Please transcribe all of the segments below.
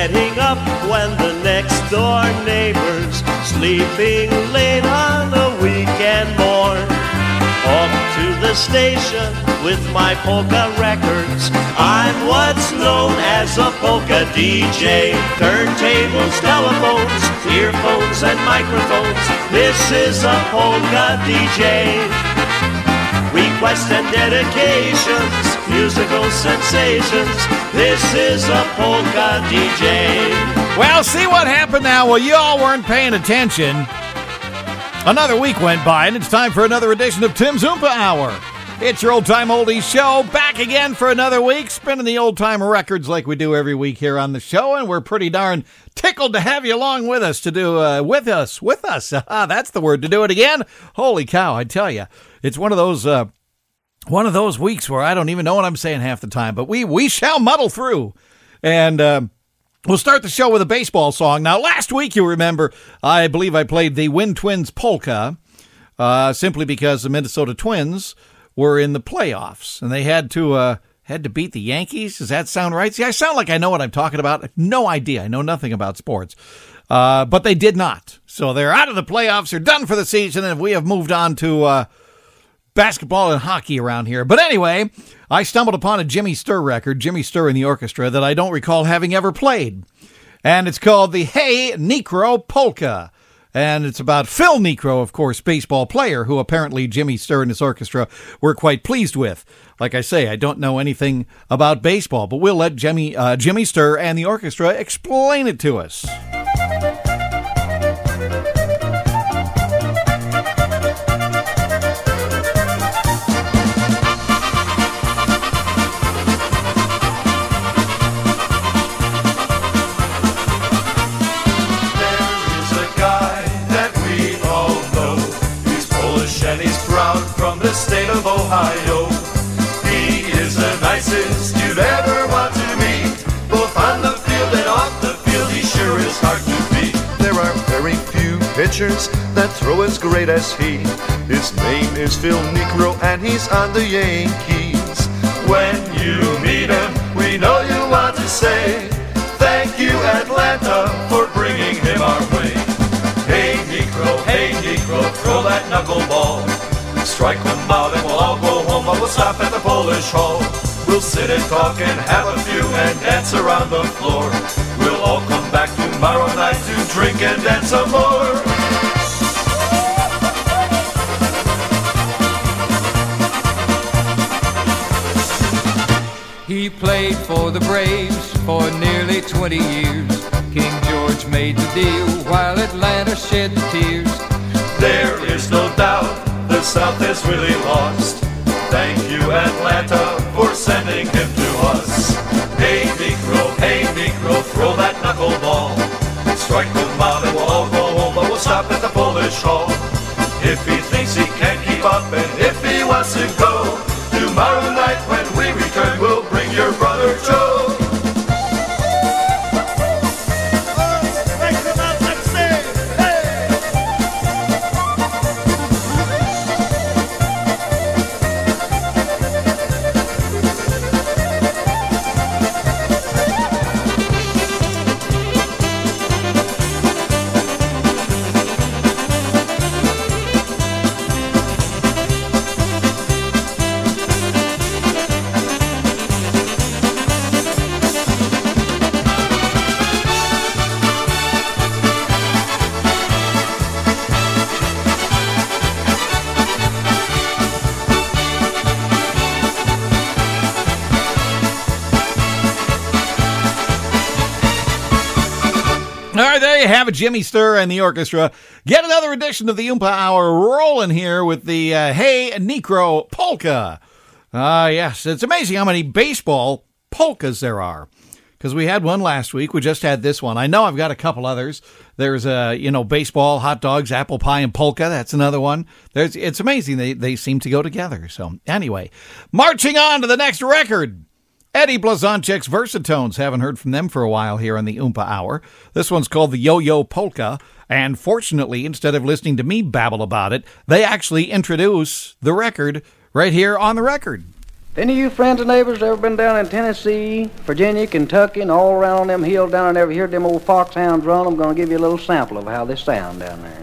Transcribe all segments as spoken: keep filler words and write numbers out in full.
getting up when the next door neighbor's sleeping late on a weekend morn. Off to the station with my polka records. I'm what's known as a polka D J. Turntables, telephones, earphones and microphones. This is a polka D J. Requests and dedications, musical sensations. This is a polka D J. Well, see what happened now? Well, you all weren't paying attention. Another week went by, and it's time for another edition of Tim's Oompa Hour. It's your old-time oldies show, back again for another week, spinning the old-time records like we do every week here on the show, and we're pretty darn tickled to have you along with us to do, uh, with us, with us. Ah, that's the word, to do it again. Holy cow, I tell you. It's one of those, uh, one of those weeks where I don't even know what I'm saying half the time, but we, we shall muddle through. And, um, we'll start the show with a baseball song. Now, last week, you remember, I believe I played the Wind Twins polka, uh, simply because the Minnesota Twins were in the playoffs, and they had to uh, had to beat the Yankees. Does that sound right? See, I sound like I know what I'm talking about. No idea. I know nothing about sports. Uh, but they did not. So they're out of the playoffs. They're done for the season, and we have moved on to uh, basketball and hockey around here. But anyway, I stumbled upon a Jimmy Sturr record, Jimmy Sturr and the Orchestra, that I don't recall having ever played. And it's called the Hey Niekro Polka. And it's about Phil Niekro, of course, baseball player, who apparently Jimmy Sturr and his orchestra were quite pleased with. Like I say, I don't know anything about baseball, but we'll let Jimmy, uh, Jimmy Sturr and the orchestra explain it to us. State of Ohio. He is the nicest you'd ever want to meet. Both on the field and off the field, he sure is hard to beat. There are very few pitchers that throw as great as he. His name is Phil Niekro and he's on the Yankees. When you meet him, we know you want to say, thank you Atlanta for bringing him our way. Hey Niekro, hey Niekro, throw that knuckleball. Strike them out and we'll all go home, but we'll stop at the Polish Hall. We'll sit and talk and have a few and dance around the floor. We'll all come back tomorrow night to drink and dance some more. He played for the Braves for nearly twenty years. King George made the deal while Atlanta shed the tears. There is no doubt the South has really lost. Thank you, Atlanta, for sending him to us. Hey, Niekro, hey, Niekro, throw that knuckleball. Strike them out and we'll all go home, but we'll stop at the Polish Hall. If he thinks he can't keep up and if he wants to go, tomorrow night when we return, we'll bring your brother Joe. All right, there you have it, Jimmy Sturr and the orchestra. Get another edition of the Oompa Hour rolling here with the uh, Hey Niekro Polka. Ah, uh, yes, it's amazing how many baseball polkas there are. Because we had one last week. We just had this one. I know I've got a couple others. There's, uh, you know, baseball, hot dogs, apple pie, and polka. That's another one. There's, it's amazing. They, they seem to go together. So, anyway, marching on to the next record. Eddie Blazonczyk's Versatones. Haven't heard from them for a while here on the Oompa Hour. This one's called the Yo-Yo Polka. And fortunately, instead of listening to me babble about it, they actually introduce the record right here on the record. Any of you friends and neighbors ever been down in Tennessee, Virginia, Kentucky, and all around on them hills down there and ever heard them old foxhounds run? I'm going to give you a little sample of how they sound down there.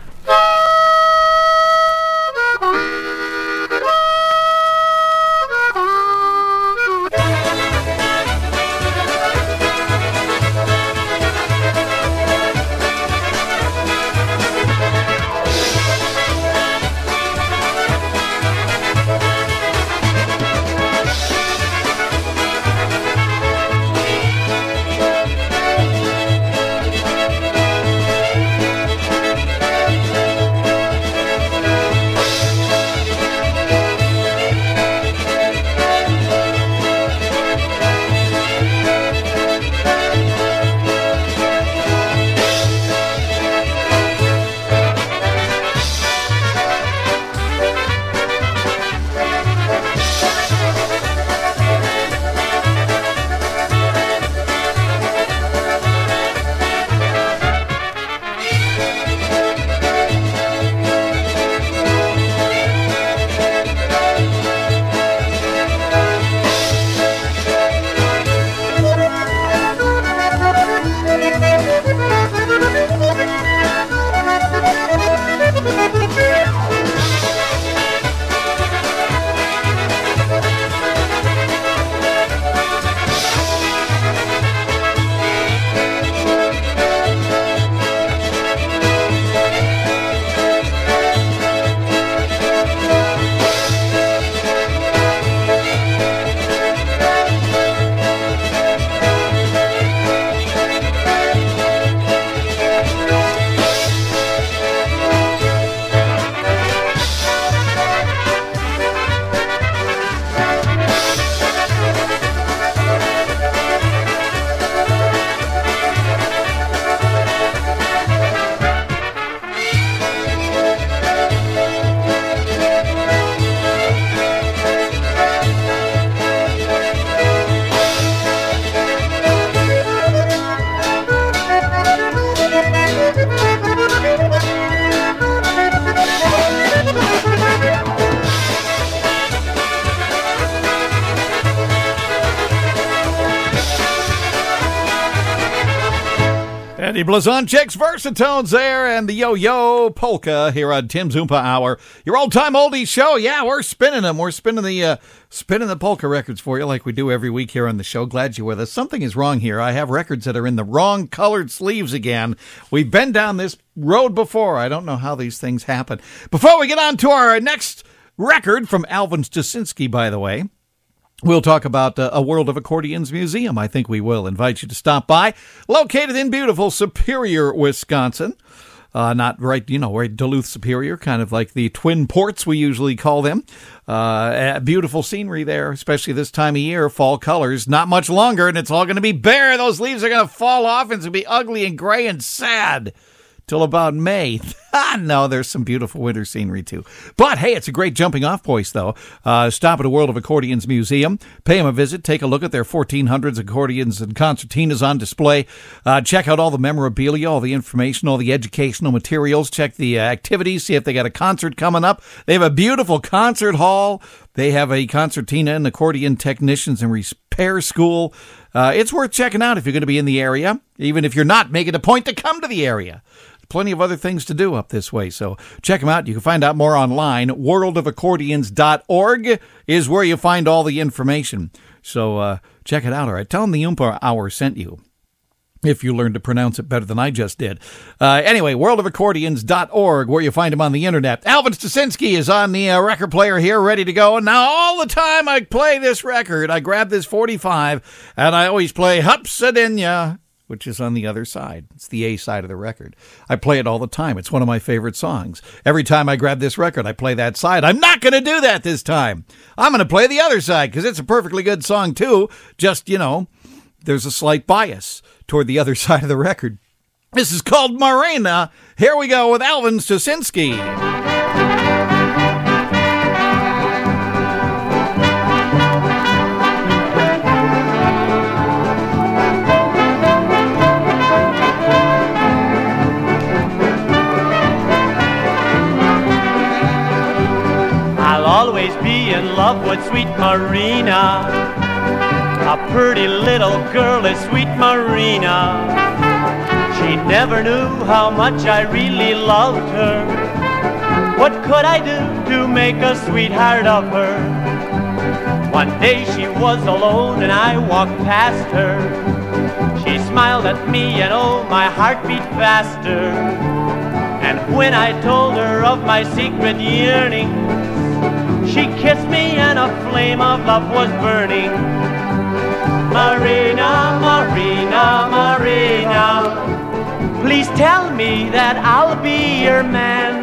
Eddie Blazonczyk's Versatones there, and the Yo-Yo Polka here on Tim's Oompa Hour. Your old-time oldies show. Yeah, we're spinning them. We're spinning the uh, spinning the polka records for you like we do every week here on the show. Glad you're with us. Something is wrong here. I have records that are in the wrong colored sleeves again. We've been down this road before. I don't know how these things happen. Before we get on to our next record from Alvin Stasinski, by the way, we'll talk about uh, a World of Accordions museum. I think we will invite you to stop by. Located in beautiful Superior, Wisconsin. Uh, not right, you know, right Duluth, Superior, kind of like the Twin Ports we usually call them. Uh, beautiful scenery there, especially this time of year. Fall colors, not much longer, and it's all going to be bare. Those leaves are going to fall off, and it's going to be ugly and gray and sad till about May. No, there's some beautiful winter scenery, too. But, hey, it's a great jumping-off place, though. Uh, stop at a World of Accordions museum. Pay them a visit. Take a look at their fourteen hundreds accordions and concertinas on display. Uh, check out all the memorabilia, all the information, all the educational materials. Check the uh, activities. See if they got a concert coming up. They have a beautiful concert hall. They have a concertina and accordion technicians and repair school. Uh, it's worth checking out if you're going to be in the area, even if you're not. Make it a point to come to the area. Plenty of other things to do up this way, so check them out. You can find out more online. world of accordions dot org is where you find all the information. So uh, check it out, all right? Tell them the Oompa Hour sent you, if you learned to pronounce it better than I just did. Uh, anyway, world of accordions dot org, where you find him on the internet. Alvin Stasinski is on the uh, record player here, ready to go. And now all the time I play this record, I grab this forty-five, and I always play Hupsadinya, which is on the other side. It's the A side of the record. I play it all the time. It's one of my favorite songs. Every time I grab this record, I play that side. I'm not going to do that this time. I'm going to play the other side because it's a perfectly good song, too. Just, you know, there's a slight bias toward the other side of the record. This is called Marina. Here we go with Alvin Stasinski. Always be in love with with sweet Marina. A pretty little girl is sweet Marina. She never knew how much I really loved her. What could I do to make a sweetheart of her? One day she was alone and I walked past her. She smiled at me and oh, my heart beat faster. And when I told her of my secret yearning, she kissed me and a flame of love was burning. Marina, Marina, Marina, please tell me that I'll be your man.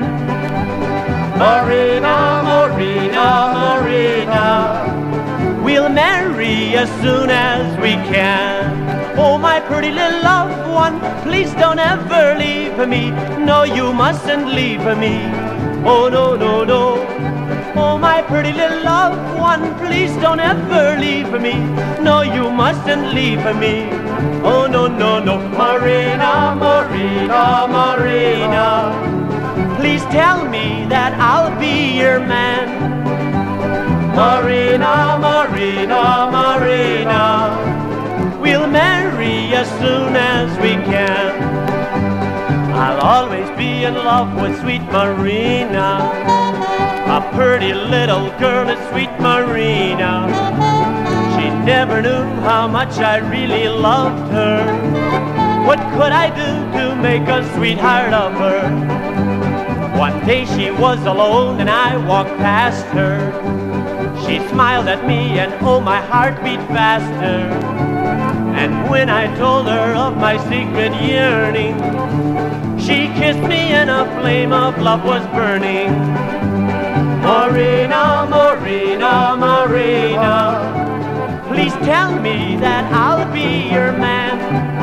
Marina, Marina, Marina, we'll marry as soon as we can. Oh, my pretty little loved one, please don't ever leave me. No, you mustn't leave me. Oh, no, no, no. Oh, my pretty little loved one, please don't ever leave me. No, you mustn't leave me. Oh, no, no, no. Marina, Marina, Marina, please tell me that I'll be your man. Marina, Marina, Marina, we'll marry as soon as we can. I'll always be in love with sweet Marina. A pretty little girl is sweet Marina. She never knew how much I really loved her. What could I do to make a sweetheart of her? One day she was alone and I walked past her. She smiled at me and oh, my heart beat faster. And when I told her of my secret yearning, she kissed me and a flame of love was burning. Marina, Marina, Marina, please tell me that I'll be your man.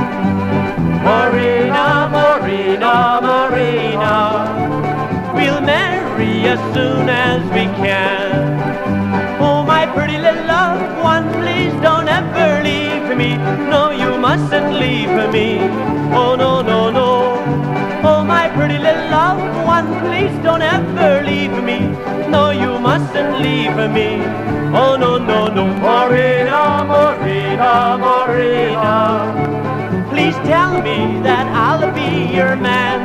Marina, Marina, Marina, we'll marry as soon as we can. Oh, my pretty little loved one, please don't ever leave me. No, you mustn't leave me. Oh, no, no, no. Oh, my pretty little loved one, please don't ever leave me. No, you mustn't leave me. Oh, no, no, no. Marina, Marina, Marina, please tell me that I'll be your man.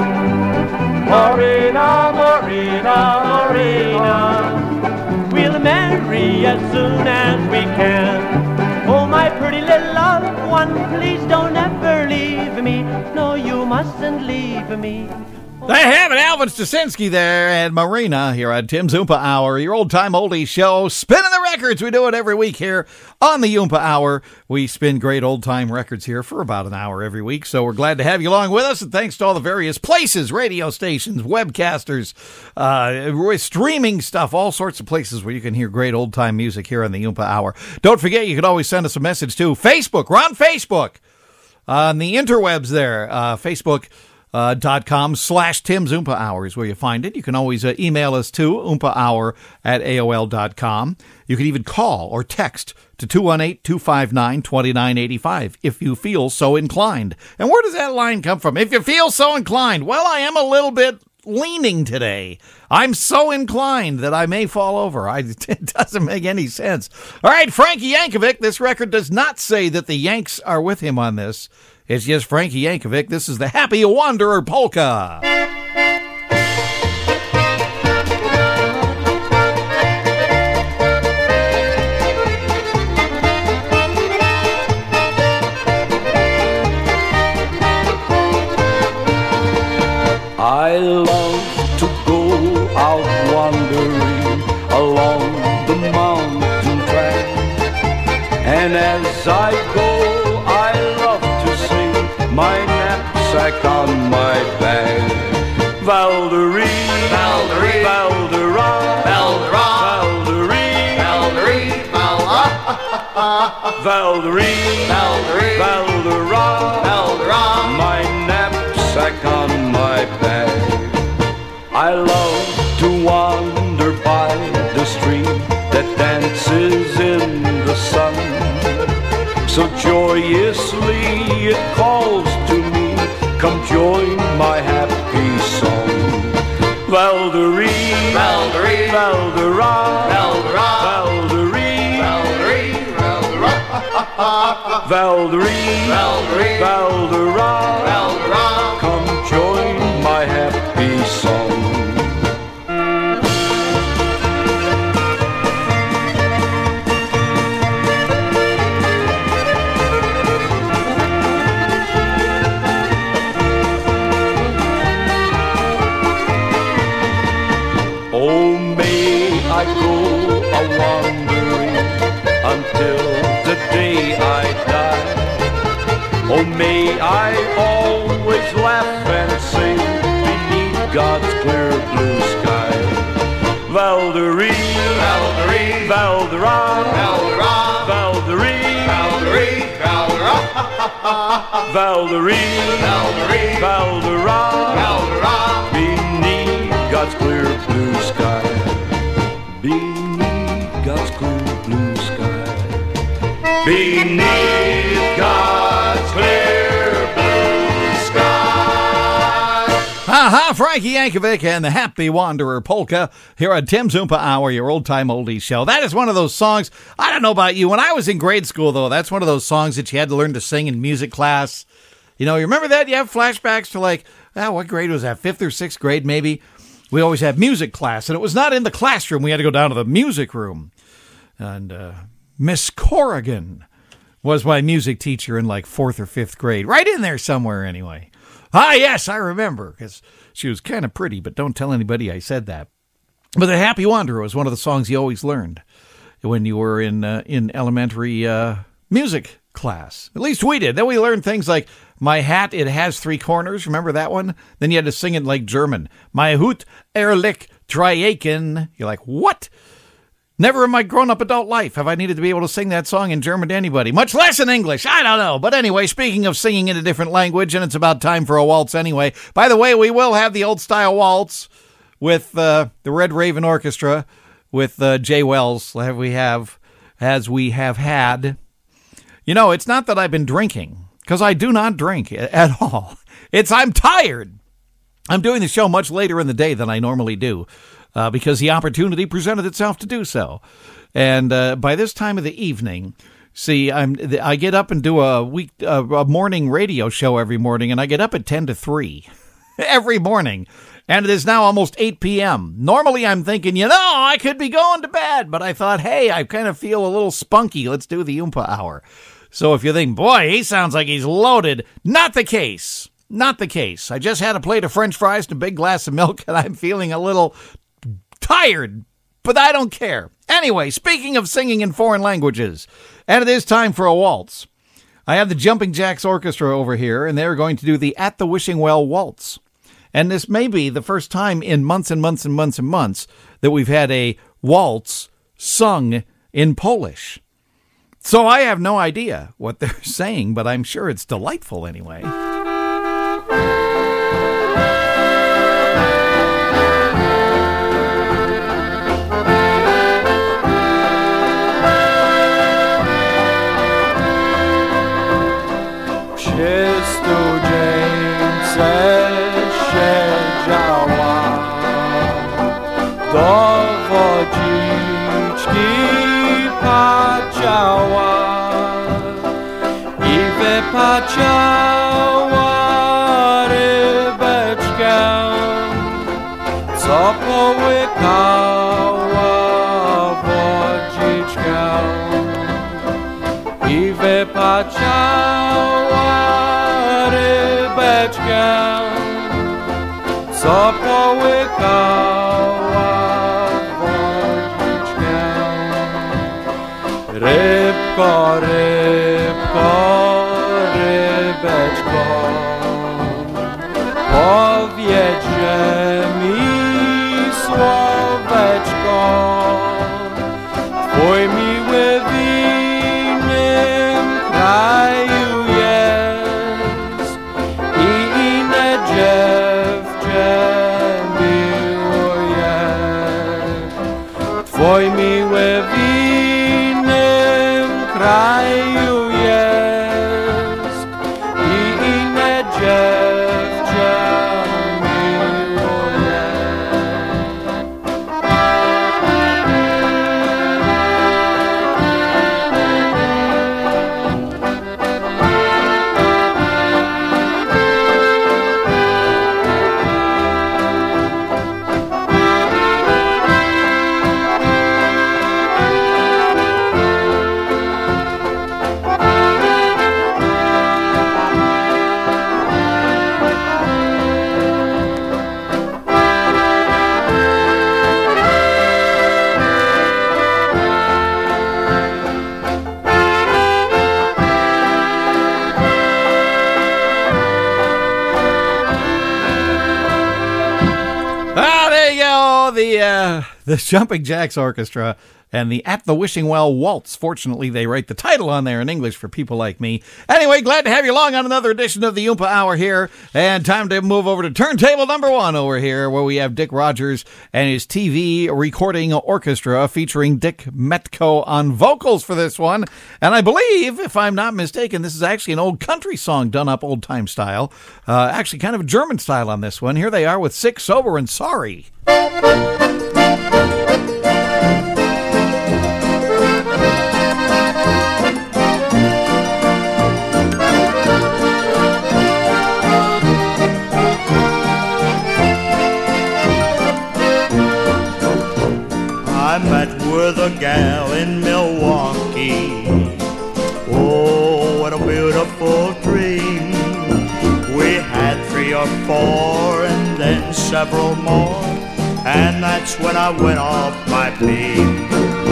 Marina, Marina, Marina, we'll marry as soon as we can. Oh, my pretty little loved one, please don't ever leave me. No, you mustn't leave me. They have it, Alvin Stasinski there and Marina here on Tim's Oompa Hour, your old-time oldie show, spinning the records. We do it every week here on the Oompa Hour. We spin great old-time records here for about an hour every week, so we're glad to have you along with us, and thanks to all the various places, radio stations, webcasters, uh, streaming stuff, all sorts of places where you can hear great old-time music here on the Oompa Hour. Don't forget, you can always send us a message to Facebook. We're on Facebook, on the interwebs there, uh, Facebook. Uh, dot com slash Tim's Oompa Hour is where you find it. You can always uh, email us to oompah hour at A O L dot com. You can even call or text to two one eight, two five nine, two nine eight five if you feel so inclined. And where does that line come from? If you feel so inclined. Well, I am a little bit leaning today. I'm so inclined that I may fall over. I, it doesn't make any sense. All right, Frankie Yankovic. This record does not say that the Yanks are with him on this. It's just Frankie Yankovic. This is the Happy Wanderer Polka. I love to go out wandering along the mountain track, and as I go my knapsack on my back. Valderie, Valderie, Valderrama, Valderrama, Valderie, Valderie, Valderie, Valderie, Valderrama, Valderrama, my knapsack on my back. I love to wander by the stream that dances in the sun, so joyously it calls to me, come join my happy song. Valderie, Valderie, Valderrama, Valderrama, Valderie, Valderie, Valdera, Valdera, come join my happy song. Oh, may I go a-wandering until the day I die. Oh, may I always laugh and sing beneath God's clear blue sky. Valderie, Valderie, Valdera, Valdera, Valderie, Valderie, Valdera, Valderie, Valderie, Valdera, Valdera, beneath God's clear blue sky. Beneath God's clear blue sky. beneath God's clear blue sky. Aha, Frankie Yankovic and the Happy Wanderer Polka here on Tim Zumpa Hour, your old-time oldies show. That is one of those songs, I don't know about you, when I was in grade school, though, that's one of those songs that you had to learn to sing in music class. You know, you remember that? You have flashbacks to like, ah, what grade was that? Fifth or sixth grade, maybe? We always had music class, and it was not in the classroom. We had to go down to the music room. And uh, Miss Corrigan was my music teacher in like fourth or fifth grade. Right in there somewhere, anyway. Ah, yes, I remember, because she was kind of pretty, but don't tell anybody I said that. But The Happy Wanderer was one of the songs you always learned when you were in uh, in elementary uh, music class. At least we did. Then we learned things like, my hat, it has three corners. Remember that one? Then you had to sing it like German. My Hut, ehrlich, Dreiecken. You're like, what? Never in my grown-up adult life have I needed to be able to sing that song in German to anybody, much less in English. I don't know. But anyway, speaking of singing in a different language, and it's about time for a waltz anyway. By the way, we will have the old-style waltz with uh, the Red Raven Orchestra with uh, Jay Wells, as we have, as we have had. You know, it's not that I've been drinking, because I do not drink at all. It's I'm tired. I'm doing the show much later in the day than I normally do. Uh, because the opportunity presented itself to do so. And uh, by this time of the evening, see, I'm I get up and do a week uh, a morning radio show every morning, and I get up at ten to three every morning. And it is now almost eight p.m. Normally I'm thinking, you know, I could be going to bed, but I thought, hey, I kind of feel a little spunky. Let's do the Oompa Hour. So if you think, boy, he sounds like he's loaded, not the case. Not the case. I just had a plate of French fries and a big glass of milk, and I'm feeling a little tired, but I don't care. Anyway, speaking of singing in foreign languages, and it is time for a waltz. I have the Jumping Jacks Orchestra over here, and they're going to do the At the Wishing Well Waltz. And this may be the first time in months and months and months and months that we've had a waltz sung in Polish. So I have no idea what they're saying, but I'm sure it's delightful anyway. Paciała rybeczkę, co połykała wodziczkę i wypaciała rybeczkę, co połykała wodziczkę. Rybko, rybko, rybeczko, powiedźże mi słóweczko, twój miły w innym kraju jest i inne dziewczę miłuje. Twój miły w innym kraju Oh, the uh, the Jumping Jacks Orchestra and the At the Wishing Well Waltz. Fortunately, they write the title on there in English for people like me. Anyway, glad to have you along on another edition of the Oompa Hour here. And time to move over to turntable number one over here, where we have Dick Rogers and his T V recording orchestra featuring Dick Metco on vocals for this one. And I believe, if I'm not mistaken, this is actually an old country song done up old-time style. Uh, actually, kind of a German style on this one. Here they are with Sick, Sober, and Sorry. I met with a gal in Milwaukee. Oh, what a beautiful dream. We had three or four and then several more, and that's when I went off my beam.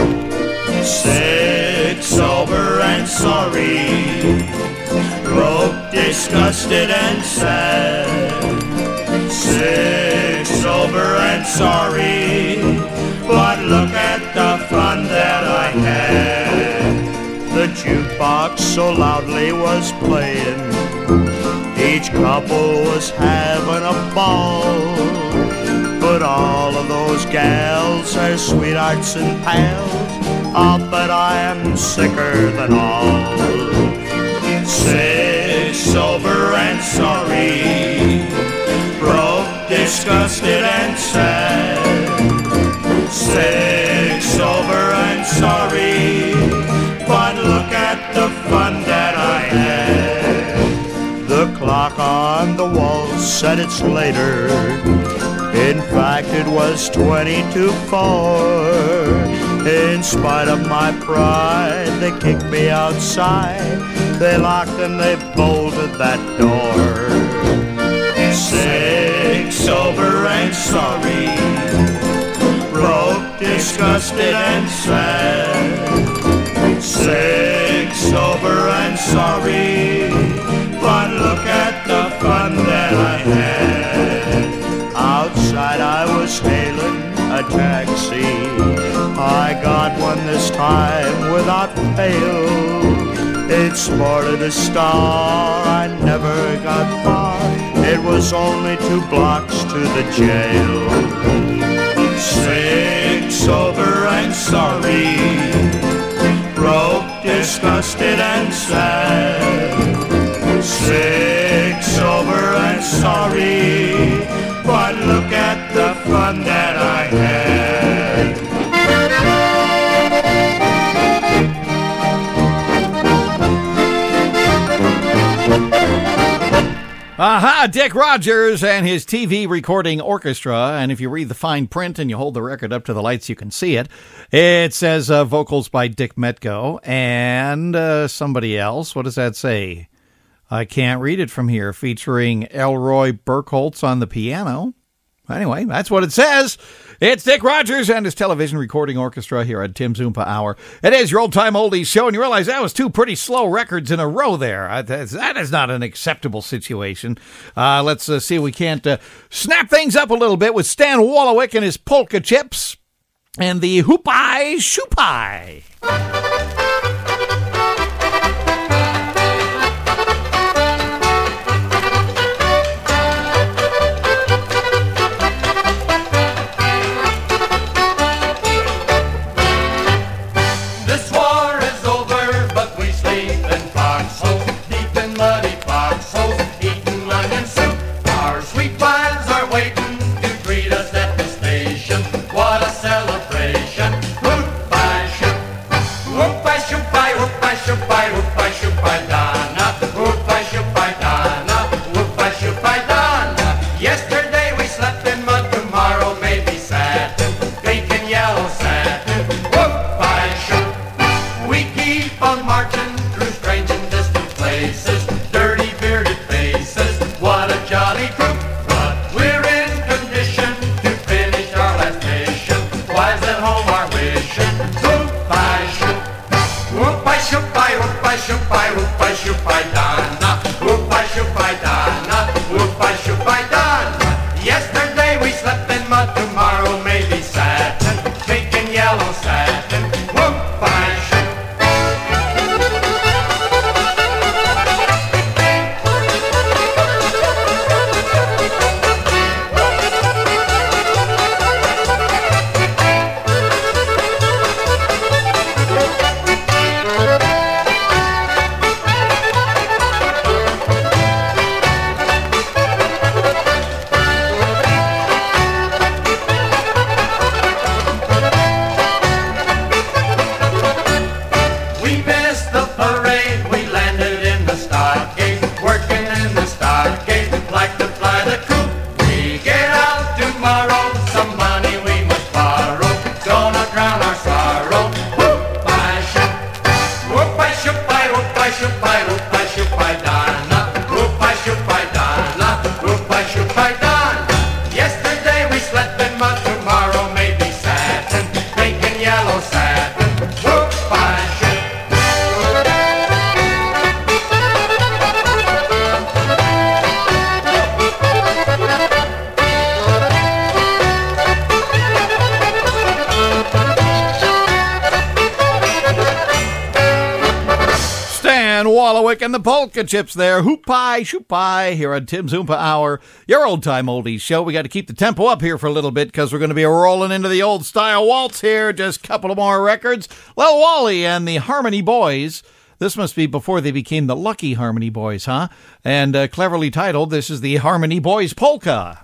Sick, sober, and sorry, broke, disgusted, and sad. Sick, sober, and sorry, but look at the fun that I had. The jukebox so loudly was playing, each couple was having a ball. But all of those gals are sweethearts and pals, I'll bet I am sicker than all. Sick, sober, and sorry, broke, disgusted, and sad. Sick, sober, and sorry, but look at the fun that I had. The clock on the wall said it's later. In fact, it was twenty to four. In spite of my pride, they kicked me outside. They locked and they bolted that door. Sick, sober, and sorry, broke, disgusted, and sad. Sick, sober, and sorry, but look at the fun that I had. Outside I was hailing a taxi. I got one this time without fail. It sported a star, I never got far. It was only two blocks to the jail. Sick, sober, and sorry, broke, disgusted, and sad. Sick, sober, and sorry, but look at the fun that I had. Aha, Dick Rogers and his T V recording orchestra. And if you read the fine print and you hold the record up to the lights, you can see it. It says uh, vocals by Dick Metco and uh, somebody else. What does that say? I can't read it from here. Featuring Elroy Burkholtz on the piano. Anyway, that's what it says. It's Dick Rogers and his television recording orchestra here at Tim's Oompa Hour. It is your old-time oldies show, and you realize that was two pretty slow records in a row there. That is not an acceptable situation. Uh, let's uh, see if we can't uh, snap things up a little bit with Stan Wolowick and his polka chips and the Hoop-I Shoop-I. Whoop! Bushwick and the Polka Chips there. Hoop pie, shoop pie here on Tim's Oompa Hour, your old-time oldies show. We got to keep the tempo up here for a little bit because we're going to be rolling into the old-style waltz here. Just a couple of more records. Lil Wally and the Harmony Boys. This must be before they became the Lucky Harmony Boys, huh? And uh, cleverly titled, this is the Harmony Boys Polka.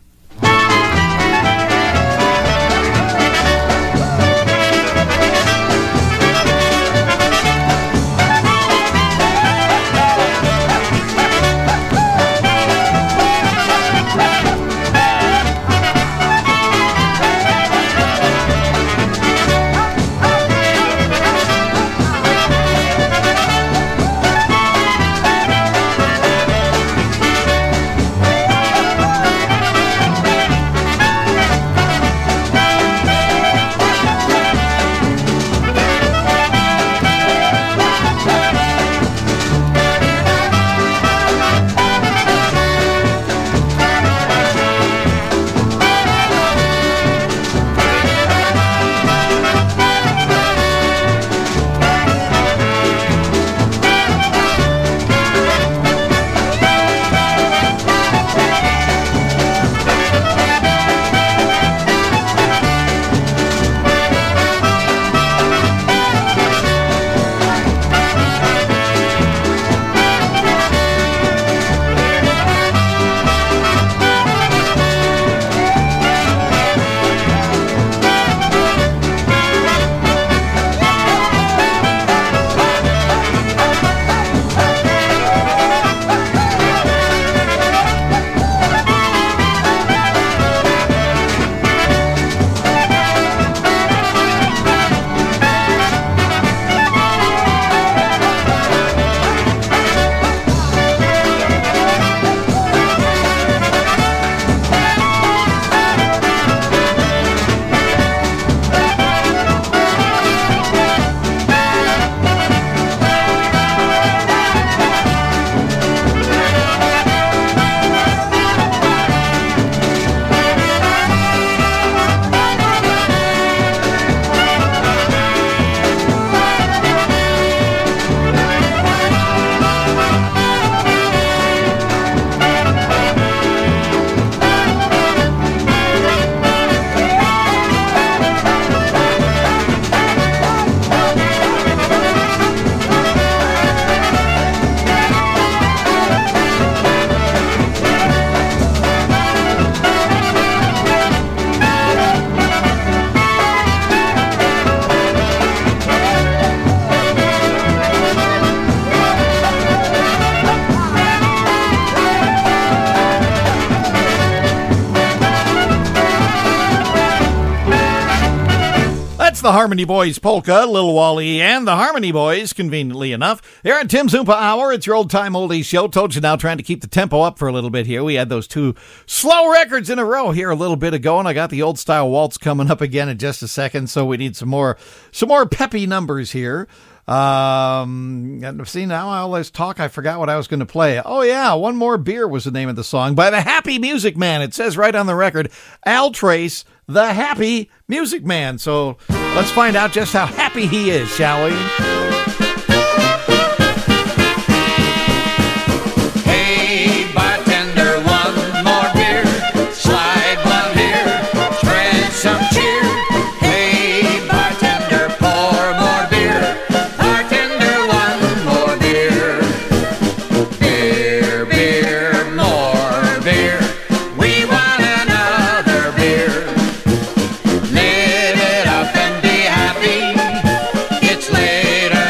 The Harmony Boys Polka, Lil Wally and the Harmony Boys, conveniently enough. Here on Tim's Oompa Hour, it's your old-time oldies show. Told you now, trying to keep the tempo up for a little bit here. We had those two slow records in a row here a little bit ago, and I got the old-style waltz coming up again in just a second, so we need some more, some more peppy numbers here. Um, see, now I'll let's talk. I forgot what I was going to play. Oh, yeah, One More Beer was the name of the song by the Happy Music Man. It says right on the record, Al Trace, the Happy Music Man. So let's find out just how happy he is, shall we? Hey, bartender, one more beer. Slide one here, spread some cheer. Hey, bartender, pour more beer. Bartender, one more beer. Beer, beer, more beer. We want another beer. Live it up and be happy. It's later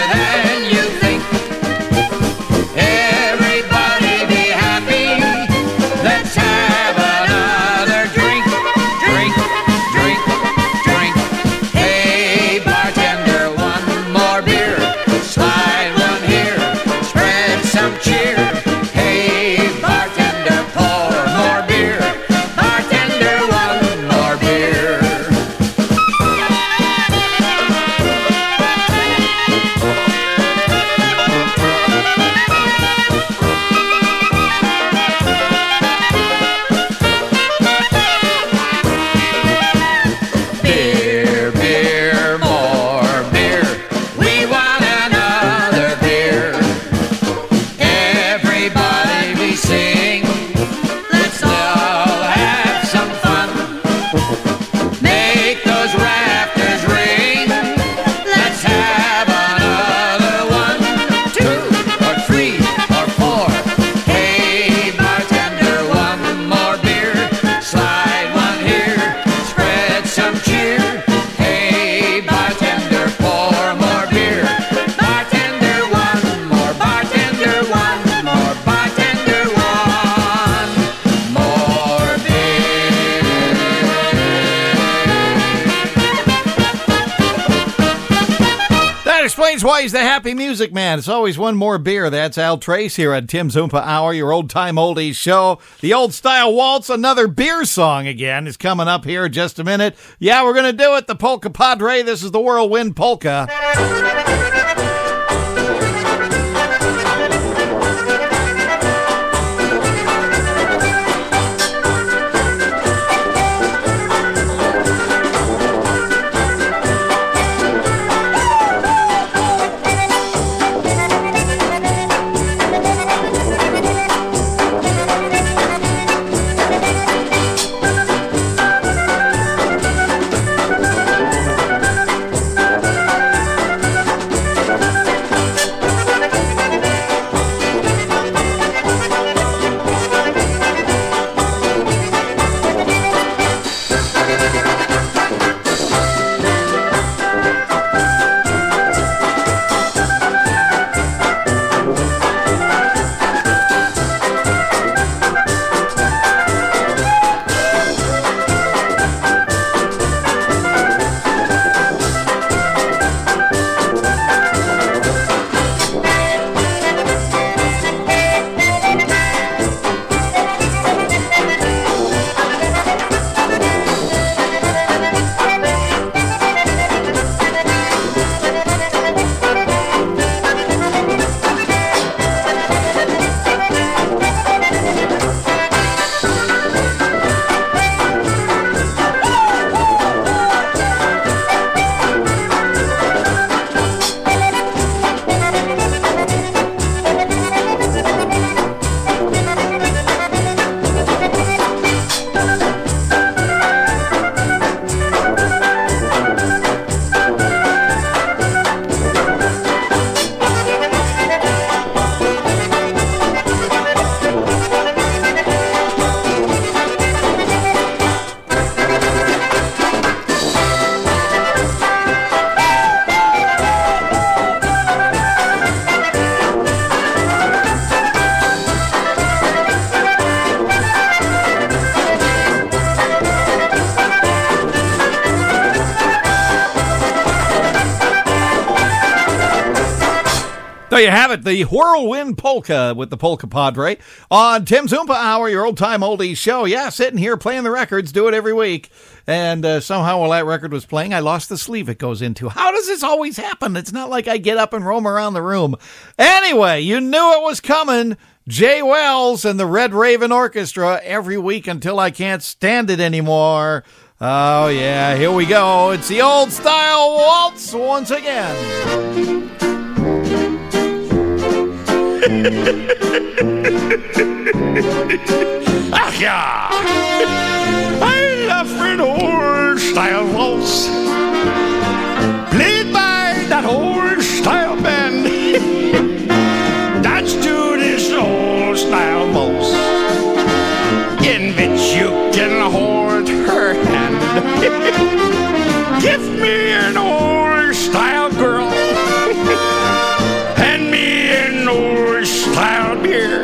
That's why he's the happy music man. It's always one more beer. That's Al Trace here at Tim's Oompa Hour, your old-time oldies show. The old-style waltz, another beer song again, is coming up here in just a minute. Yeah, we're going to do it. The Polka Padre. This is the Whirlwind Polka. There you have it, the Whirlwind Polka with the Polka Padre on Tim's Oompa Hour, your old-time oldies show. Yeah, sitting here playing the records, do it every week. And uh, somehow while that record was playing, I lost the sleeve it goes into. How does this always happen? It's not like I get up and roam around the room. Anyway, you knew it was coming. Jay Wells and the Red Raven Orchestra every week until I can't stand it anymore. Oh, yeah, here we go. It's the old-style waltz once again. Ach ja, I love an old-style waltz played by that old-style band. Dance to this old-style waltz in which you can hold her hand. Give me an old-style girl and me an old-style beer.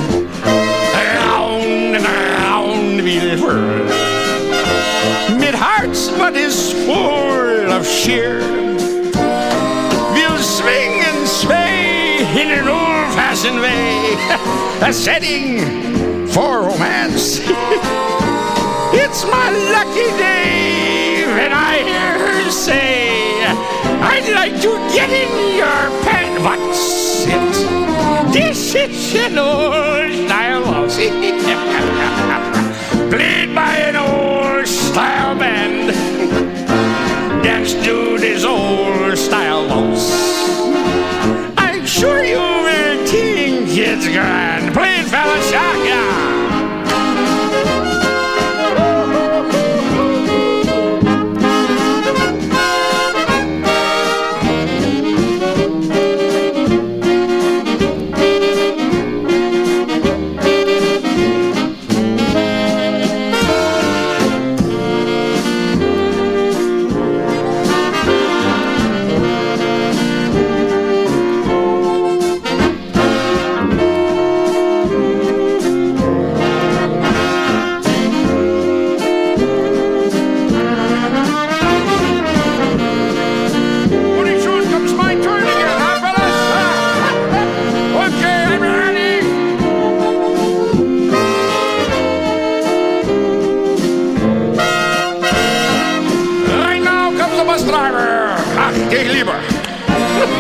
Round and round we whirl, mid hearts but is full of cheer. We'll swing and sway in an old-fashioned way, a setting for romance. It's my lucky day when I hear her say, I'd like to get in your pants. What's it? This is an old-style waltz played by an old-style band. Dance to this old-style waltz. I'm sure you will think it's grand. Play it, fella, shaka.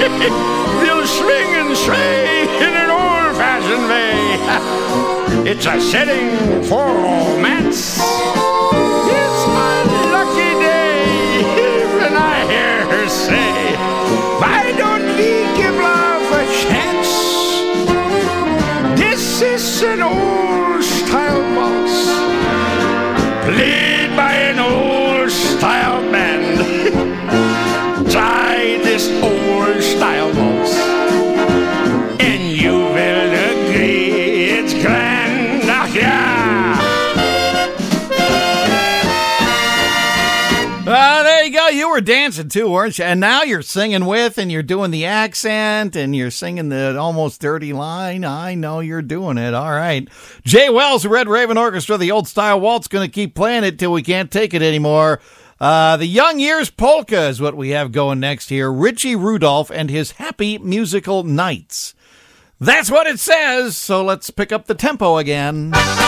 They'll swing and sway in an old-fashioned way. It's a setting for romance. It's my lucky day when I hear her say, why don't we give love a chance? This is an old-style waltz, played by an old-style band. Try this old-style waltz, and you will agree it's grand. Ah, yeah. Uh, there you go. You were dancing too, weren't you? And now you're singing with, and you're doing the accent, and you're singing the almost dirty line. I know you're doing it. All right. Jay Wells, the Red Raven Orchestra, the old style waltz, going to keep playing it till we can't take it anymore. Uh, the Young Years Polka is what we have going next here. Richie Rudolph and his Happy Musical Nights. That's what it says, so let's pick up the tempo again.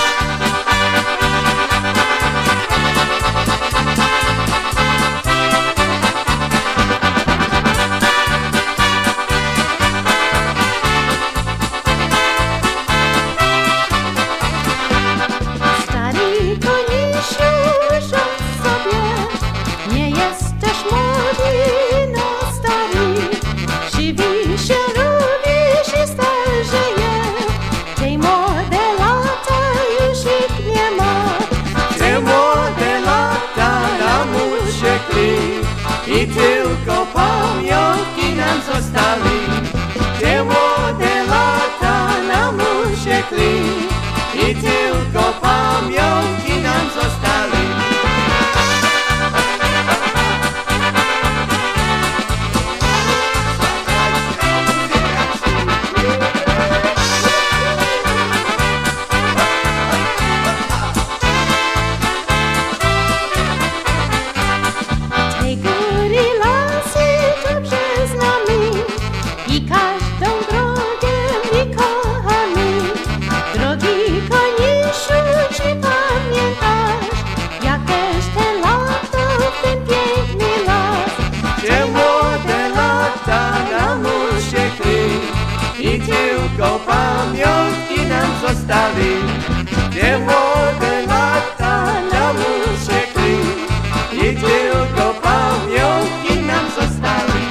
I tylko pamiątki nam zostali. Te młode lata nam uciekli i tylko pamiątki nam zostali. Tylko pamiątki nam zostali. Te młode lata nam uciekli i tylko pamiątki nam zostali.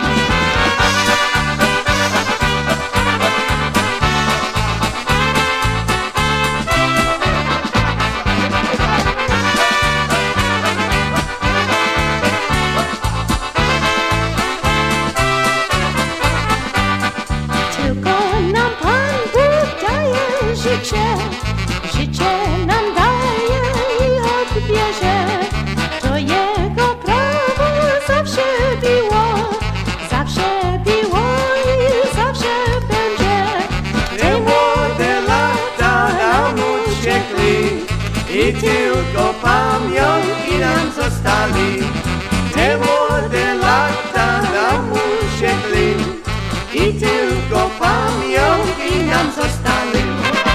Życie nam daje i odbierze, to jego prawo zawsze było, zawsze było i zawsze będzie. Te młode lata nam uciekli i tylko pamiątki nam zostali. Te młode lata nam uciekli i tylko pamiątki nam zostali.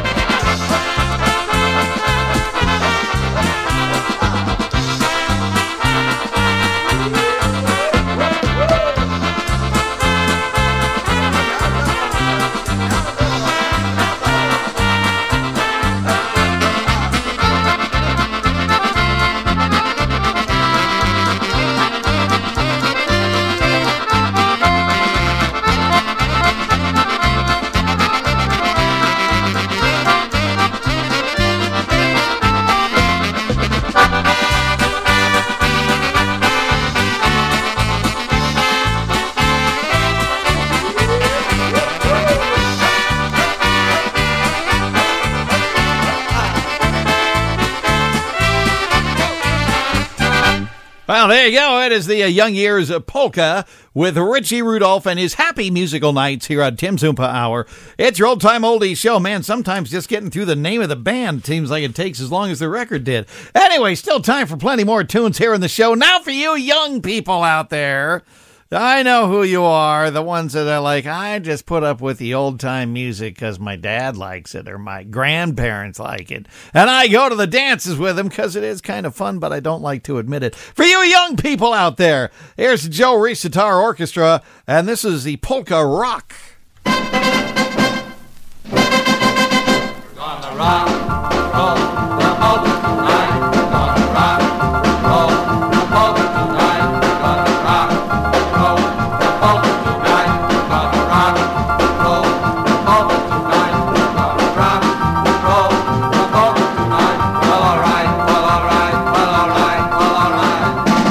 Well, there you go. It is the uh, Young Years uh, Polka with Richie Rudolph and his Happy Musical Nights here on Tim's Oompa Hour. It's your old-time oldies show. Man, sometimes just getting through the name of the band seems like it takes as long as the record did. Anyway, still time for plenty more tunes here in the show. Now for you young people out there, I know who you are, the ones that are like, I just put up with the old-time music because my dad likes it or my grandparents like it. And I go to the dances with them because it is kind of fun, but I don't like to admit it. For you young people out there, here's the Joe Reese Guitar Orchestra, and this is the Polka Rock. We're gonna rock, roll the polka tonight. We're gonna rock, roll the polka tonight. We're gonna rock, roll the polka tonight. We're gonna rock, roll the polka tonight. We're gonna rock, roll the polka tonight. Well, all right, well, all right, well, all right, well, all right.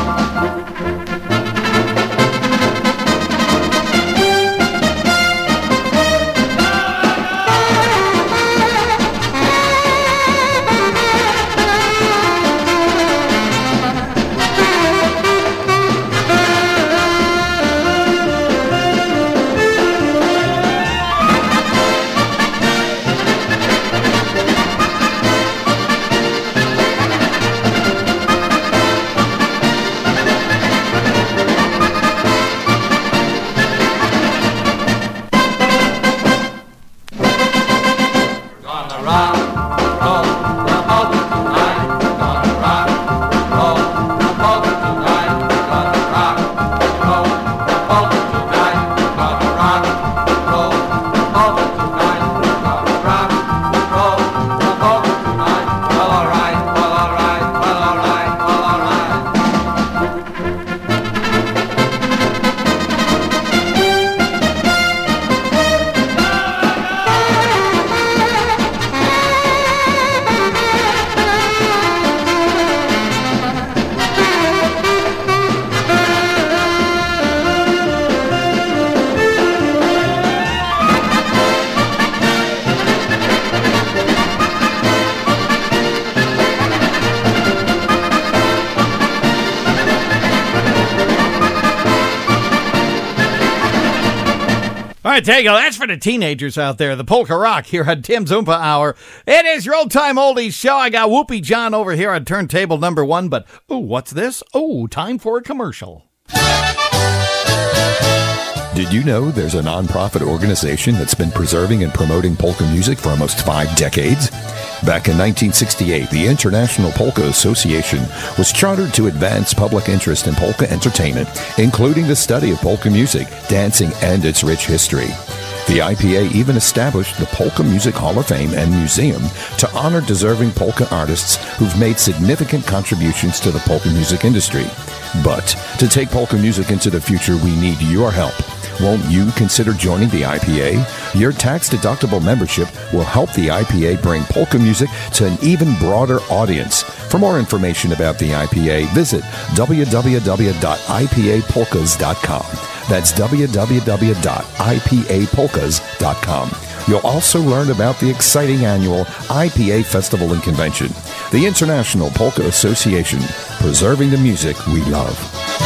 Gonna rock, roll the polka tonight. We're gonna rock, roll the polka tonight. We're gonna rock, roll the polka tonight. We're gonna rock, roll the polka tonight. We're gonna rock, roll the polka tonight. Well, all right, well, all right, well, all right, well, all right. All right, there you go. That's for the teenagers out there. The Polka Rock here at Tim's Oompa Hour. It is your old-time oldies show. I got Whoopie John over here on turntable number one, but, ooh, what's this? Oh, time for a commercial. Did you know there's a nonprofit organization that's been preserving and promoting polka music for almost five decades? Back in nineteen sixty-eight, the International Polka Association was chartered to advance public interest in polka entertainment, including the study of polka music, dancing, and its rich history. The I P A even established the Polka Music Hall of Fame and Museum to honor deserving polka artists who've made significant contributions to the polka music industry. But to take polka music into the future, we need your help. Won't you consider joining the I P A? Your tax-deductible membership will help the I P A bring polka music to an even broader audience. For more information about the I P A, visit w w w dot i p a polkas dot com. That's w w w dot i p a polkas dot com. You'll also learn about the exciting annual I P A Festival and Convention. The International Polka Association, preserving the music we love.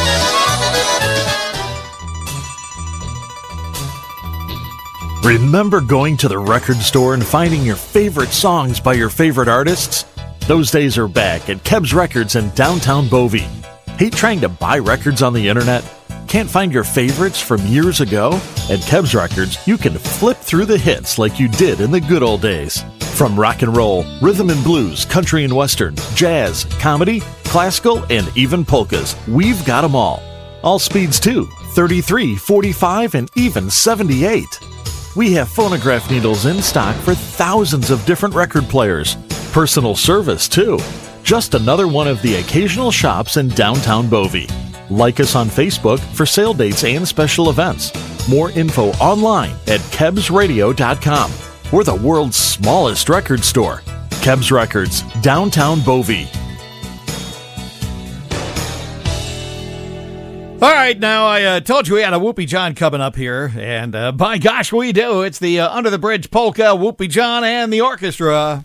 Remember going to the record store and finding your favorite songs by your favorite artists? Those days are back at Kebs Records in downtown Bovey. Hate trying to buy records on the internet? Can't find your favorites from years ago? At Kebs Records, you can flip through the hits like you did in the good old days. From rock and roll, rhythm and blues, country and western, jazz, comedy, classical, and even polkas, we've got them all. All speeds too, thirty-three, forty-five, and even seventy-eight. We have phonograph needles in stock for thousands of different record players. Personal service, too. Just another one of the occasional shops in downtown Bovey. Like us on Facebook for sale dates and special events. More info online at kebs radio dot com. We're the world's smallest record store. Kebs Records, downtown Bovey. All right, now I uh, told you we had a Whoopie John coming up here, and uh, by gosh, we do. It's the uh, Under the Bridge Polka, Whoopie John, and the orchestra.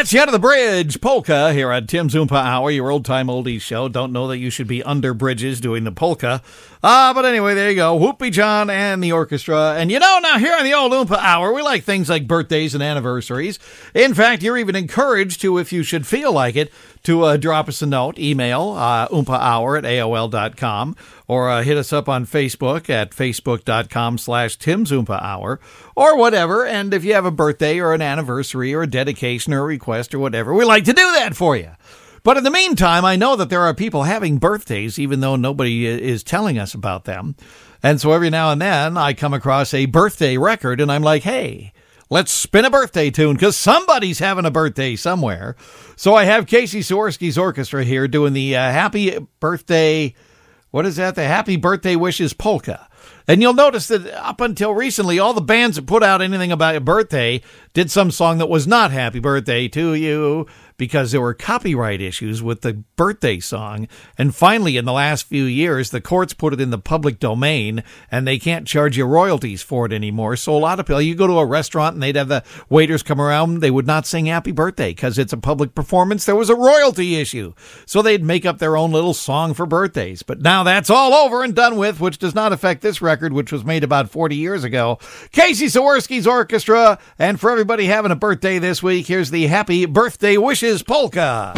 Gets you out of the bridge. Polka here at Tim's Oompa Hour, your old-time oldies show. Don't know that you should be under bridges doing the polka. Uh, but anyway, there you go. Whoopie John and the orchestra. And you know, now here on the old Oompa Hour, we like things like birthdays and anniversaries. In fact, you're even encouraged to, if you should feel like it, to uh, drop us a note, email uh, oompahour at A O L dot com, or uh, hit us up on Facebook at facebook.com slash Tim's Oompa Hour, or whatever. And if you have a birthday or an anniversary or a dedication or a request or whatever, we like to do that for you. But in the meantime, I know that there are people having birthdays, even though nobody is telling us about them. And so every now and then I come across a birthday record and I'm like, hey, let's spin a birthday tune because somebody's having a birthday somewhere. So I have Casey Saworski's orchestra here doing the uh, happy birthday, what is that? The Happy Birthday Wishes Polka. And you'll notice that up until recently, all the bands that put out anything about a birthday did some song that was not Happy Birthday to You, because there were copyright issues with the birthday song. And finally, in the last few years, the courts put it in the public domain, and they can't charge you royalties for it anymore. So a lot of people, you go to a restaurant and they'd have the waiters come around, they would not sing Happy Birthday because it's a public performance. There was a royalty issue. So they'd make up their own little song for birthdays. But now that's all over and done with, which does not affect this record, which was made about forty years ago. Casey Saworski's orchestra, and for everybody having a birthday this week, here's the Happy Birthday Wishes Polka.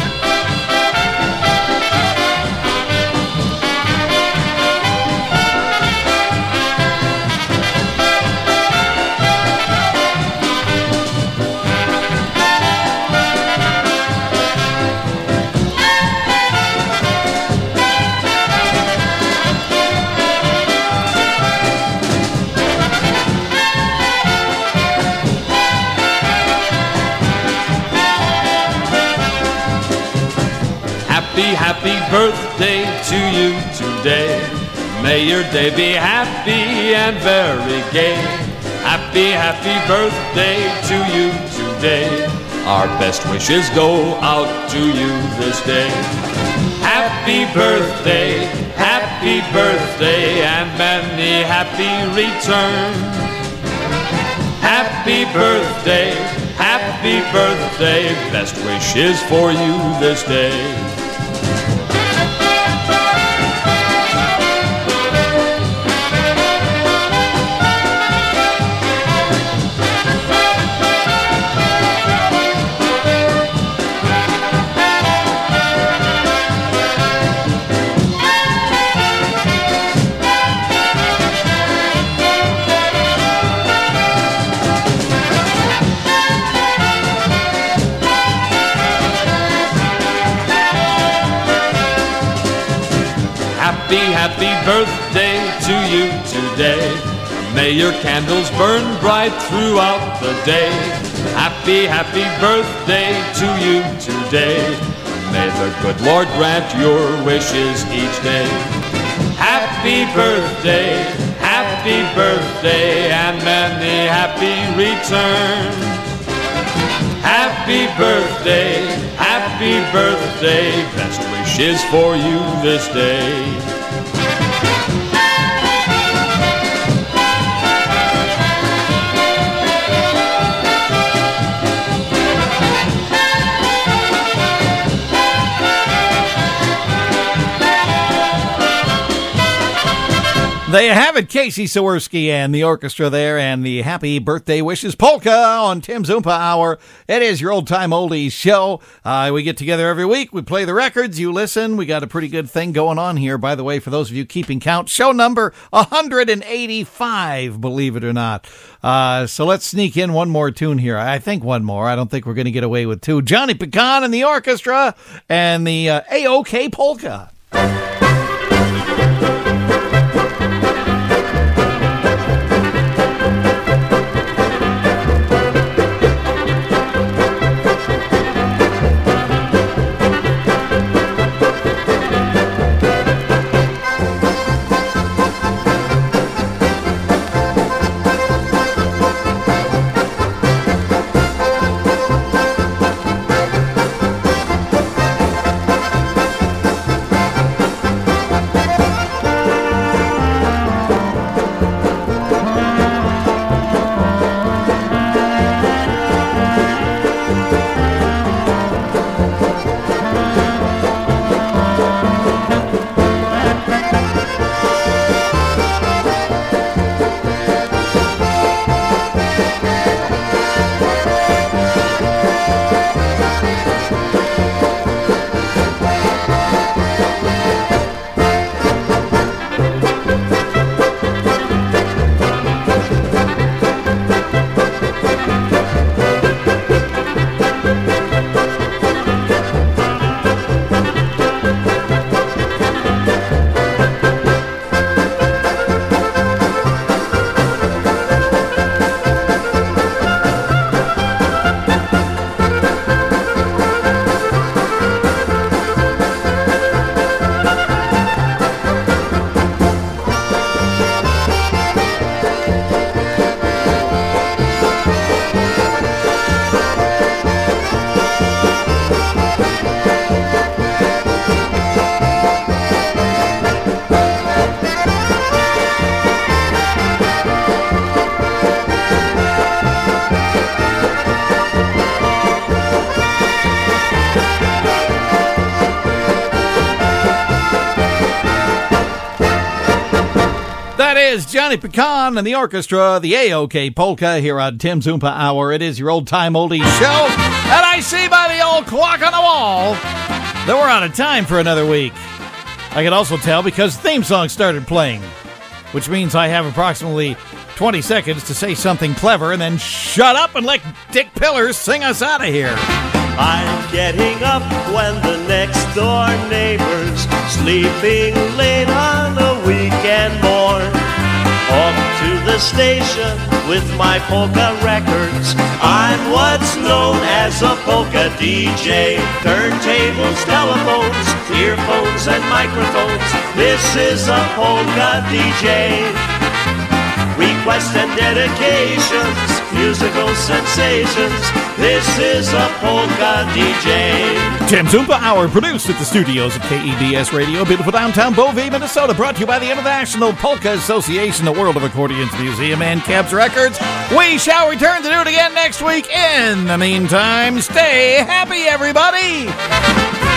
Happy birthday to you today. May your day be happy and very gay. Happy, happy birthday to you today. Our best wishes go out to you this day. Happy birthday, happy birthday, and many happy returns. Happy birthday, happy birthday, best wishes for you this day. Happy birthday to you today. May your candles burn bright throughout the day. Happy, happy birthday to you today. May the good Lord grant your wishes each day. Happy birthday, happy birthday, and many happy returns. Happy birthday, happy birthday, best wishes for you this day. There you have it, Casey Saworski and the orchestra there, and the Happy Birthday Wishes Polka on Tim's Oompa Hour. It is your old-time oldies show. Uh, we get together every week. We play the records. You listen. We got a pretty good thing going on here, by the way, for those of you keeping count. Show number one hundred eighty-five, believe it or not. Uh, so let's sneak in one more tune here. I think one more. I don't think we're going to get away with two. Johnny Pecan and the orchestra and the uh, A O K Polka. is Johnny Pecan and the orchestra, the A O K Polka, here on Tim's Oompa Hour. It is your old-time oldies show, and I see by the old clock on the wall that we're out of time for another week. I can also tell because the theme song started playing, which means I have approximately twenty seconds to say something clever and then shut up and let Dick Pillars sing us out of here. I'm getting up when the next door neighbor's sleeping late on a weekend morn. Off to the station with my polka records. I'm what's known as a polka D J. Turntables, telephones, earphones, and microphones. This is a polka D J. Requests and dedications, musical sensations. This is a polka D J. Tim's Oompa Hour, produced at the studios of K E B S Radio, beautiful downtown Bovey, Minnesota. Brought to you by the International Polka Association, the World of Accordions Museum, and Kebs Records. We shall return to do it again next week. In the meantime, stay happy, everybody.